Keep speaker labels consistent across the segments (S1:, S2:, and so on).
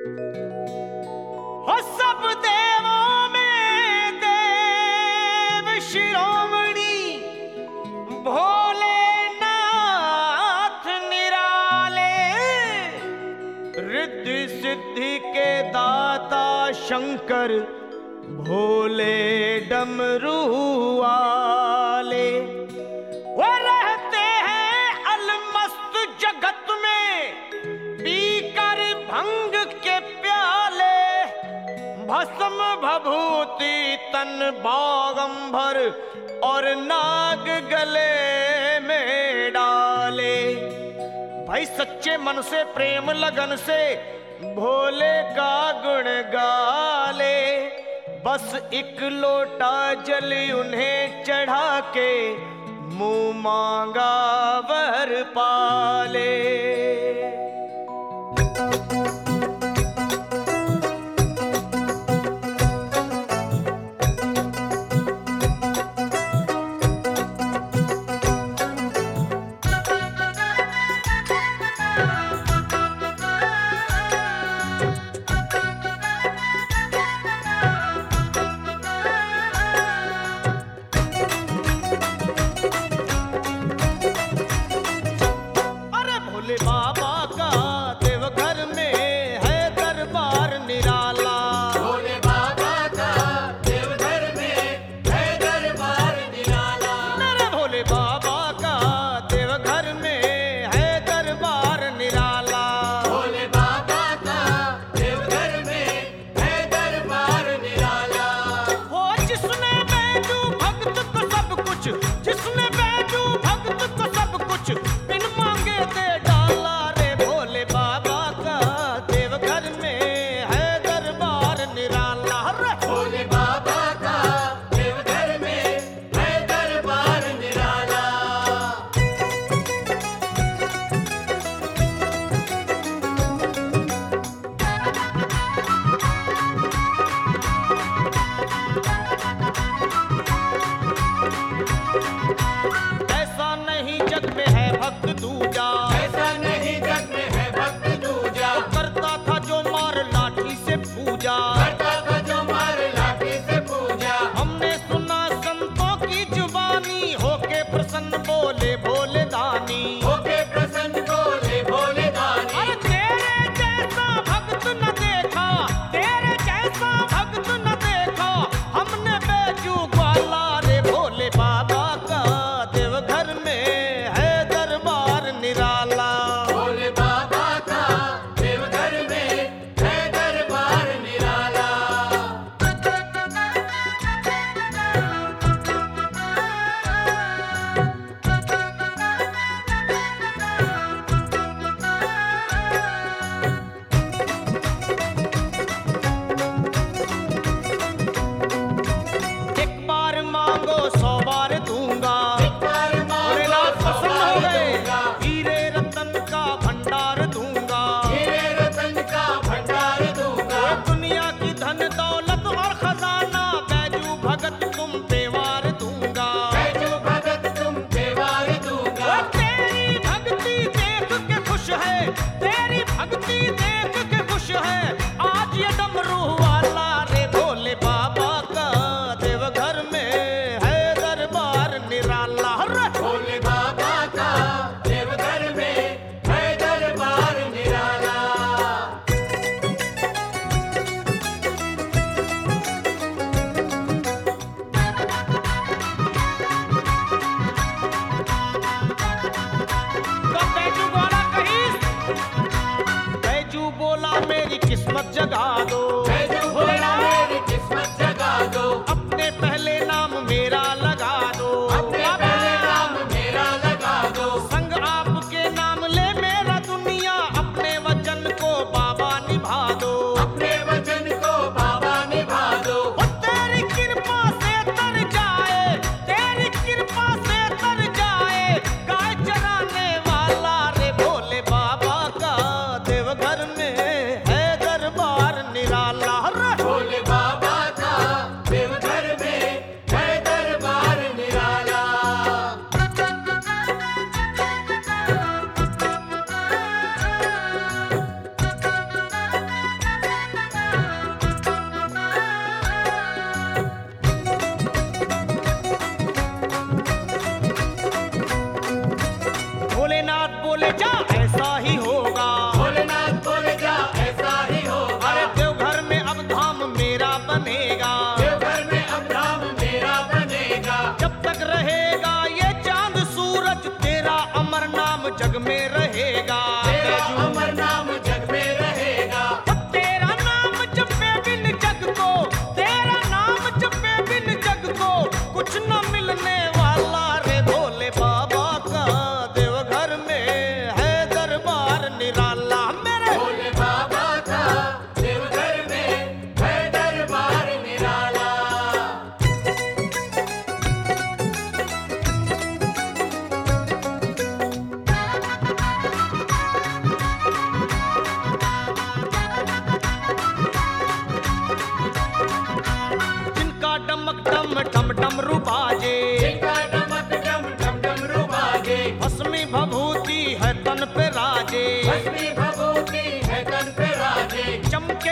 S1: हो सब देवों में देव शिरोमणि भोलेनाथ निराले, रिद्धि सिद्धि के दाता शंकर भोले डमरू वाले। वो रहते हैं अलमस्त जगत में पीकर भंग के प्याले, भस्म भभूति तन बागंबर और नाग गले में डाले। भाई सच्चे मन से प्रेम लगन से भोले का गुण गाले, बस एक लोटा जल उन्हें चढ़ा के मुंह मांगा वर पाले।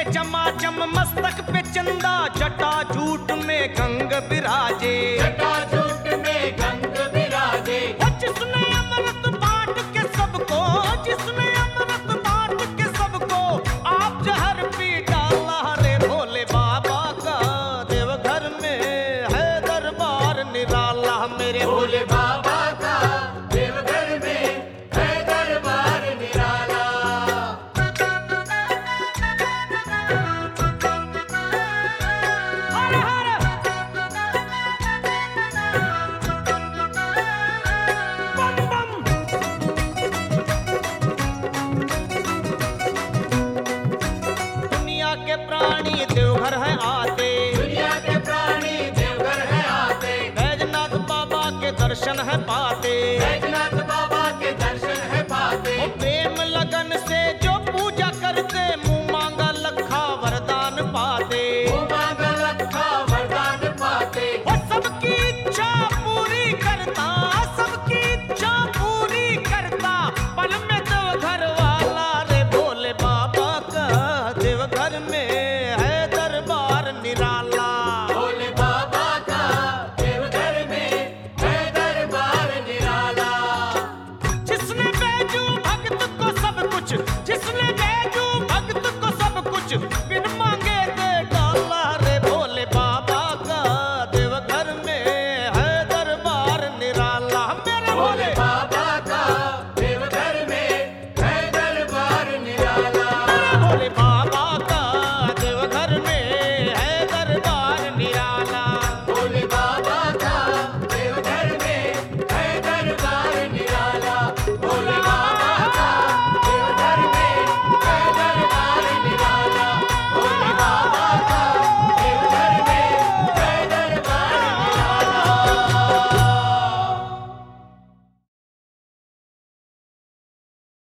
S1: चमके चमाचम मस्तक पे चंदा, जटा जूट में गंग विराजे,
S2: जटा जूट में गंग विराजे।
S1: जिसने अमृत बांट के सबको, जिसने अमृत बांट के सबको, आप जहर पी डाला रे भोले बाबा का। देवघर में है दरबार निराला मेरे
S2: भोले बाबा का देवघर में है दरबार निराला।
S1: हर हर बम बम। दुनिया के प्राणी देवघर है आते,
S2: दुनिया के प्राणी देवघर है आते,
S1: बैजनाथ बाबा के दर्शन है पाते।